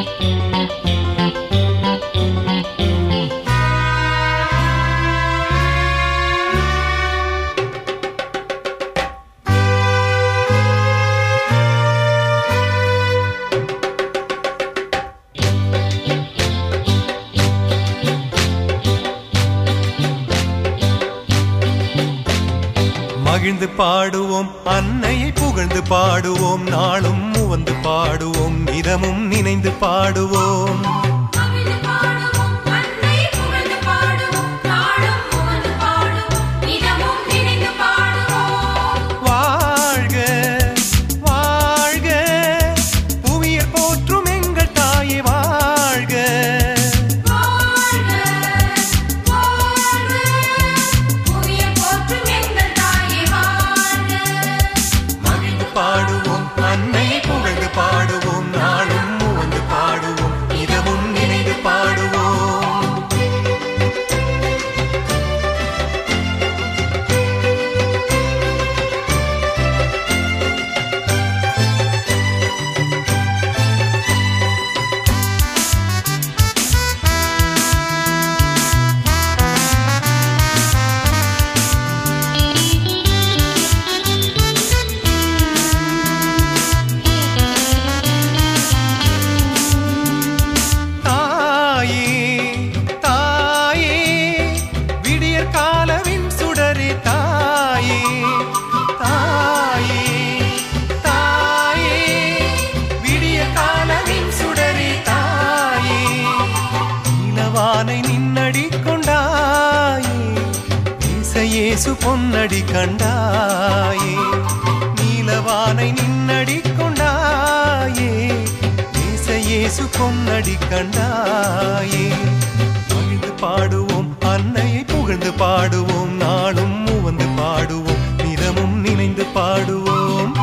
மகிழ்ந்து பாடுவோம், அன்னையை புகழ்ந்து பாடுவோம், நாளும் முவந்து பாடுவோம், நிதமும் நினைந்து பாடுவோம். வாழ்க வாழ்க புவியர் போற்றும் எங்கள் தாயே வாழ்க. பாடுவோம், அன்னையை புகழ்ந்து பாடுவோம், நாளும் முவந்து பாடுவோம், இதமும் நினைந்து பாடுவோம். நின்னடி கொண்டாயே இயேசு பொன்னடி கண்டாயே. நீலவானை நின்னடி கொண்டாயே இயேசு பொன்னடி கண்டாயே. மகிழ்ந்து பாடுவோம், அன்னையை புகழ்ந்து பாடுவோம், நாளும் முவந்து பாடுவோம், நிதமும் நினைந்து பாடுவோம்.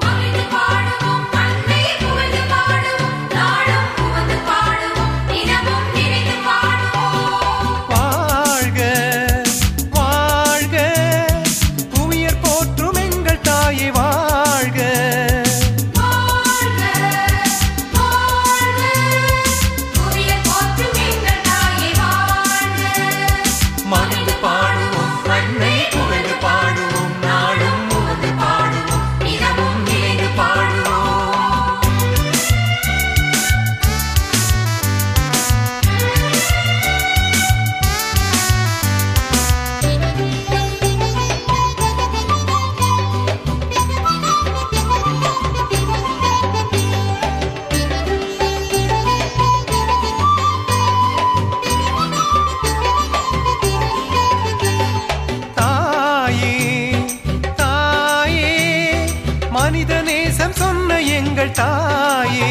மனித நேசம் சொன்ன எங்கள் தாயே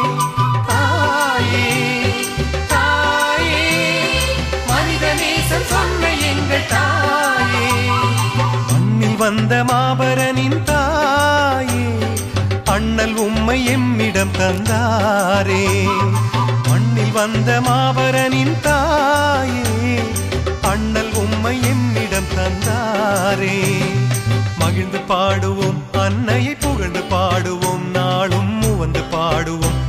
தாயே தாயே, மனித நேசம் சொன்ன எங்கள் தாயே. மண்ணில் வந்த மாபரனின் தாயே, அண்ணல் உம்மை எம்மிடம் தந்தாரே. மண்ணில் வந்த மாபரனின் தாயே, அண்ணல் உம்மை எம்மிடம் தந்தாரே. மகிழ்ந்து பாடுவோம், அன்னையை புகழ்ந்து பாடுவோம், நாளும் முவந்து பாடுவோம்,